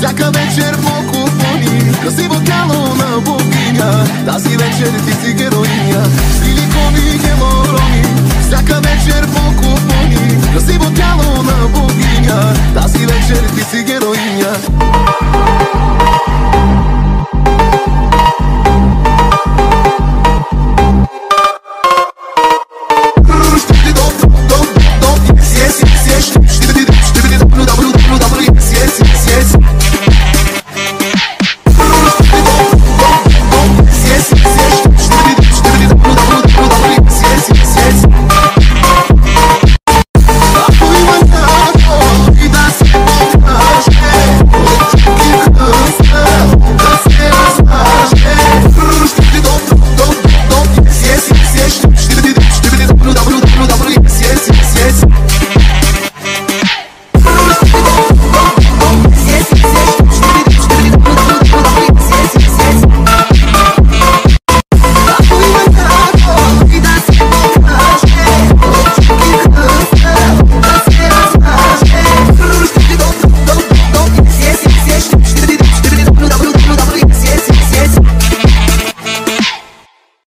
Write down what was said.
Svaka večer pokuponi, krasivo telo na boginja. Tazi večer ti si heroinja, silikovi hialuroni. Svaka večer pokuponi, krasivo telo na boginja. Tazi večer ti si heroinja.